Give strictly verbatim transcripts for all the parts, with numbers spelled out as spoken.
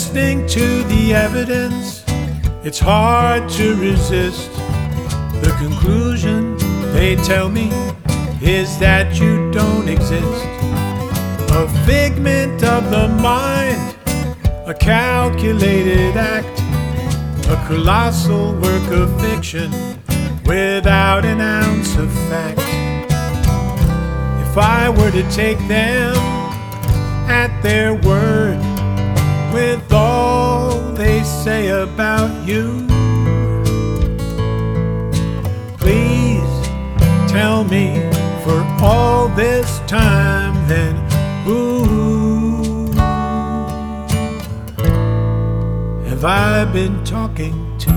Listening to the evidence, it's hard to resist. The conclusion, they tell me, is that you don't exist. A figment of the mind, a calculated act, a colossal work of fiction without an ounce of fact. If I were to take them at their word, with all they say about you, please tell me, for all this time then, who have I been talking to?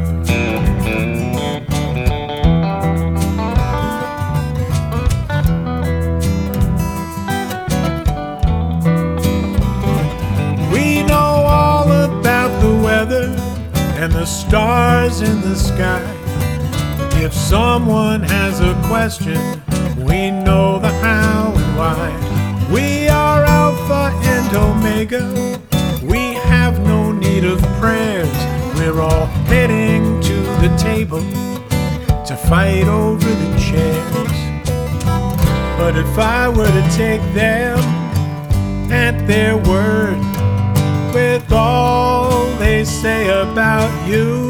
And the stars in the sky. If someone has a question, we know the how and why. We are Alpha and Omega. We have no need of prayers. We're all heading to the table to fight over the chairs. But if I were to take them at their word, with all they say about you,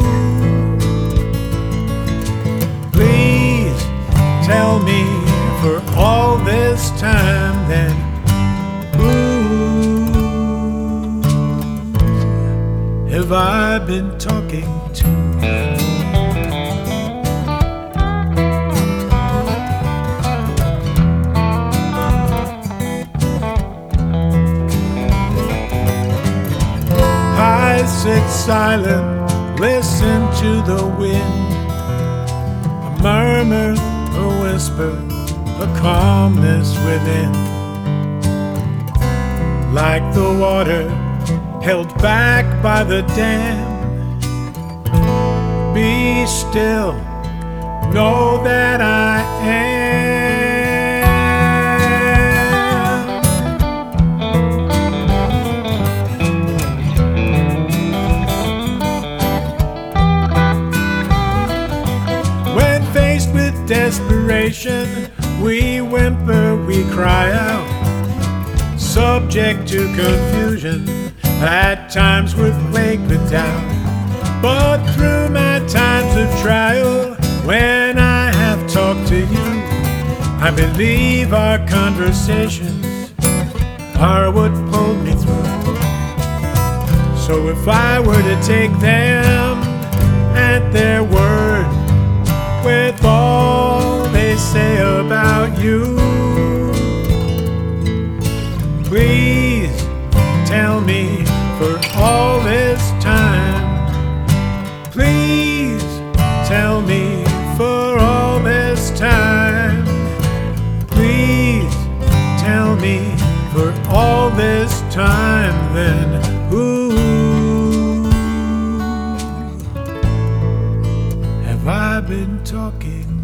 please tell me, for all this time then, who have I been talking to? Sit silent, listen to the wind, a murmur, a whisper, a calmness within. Like the water held back by the dam, be still, know that I am. Desperation, we whimper, we cry out, subject to confusion, at times we're plagued with doubt. But through my times of trial, when I have talked to you, I believe our conversations are what pulled me through. So if I were to take them at their word, with all they say about you, please tell me, for all this time, please tell me, for all this time, please tell me, for all this time then, who have I been talking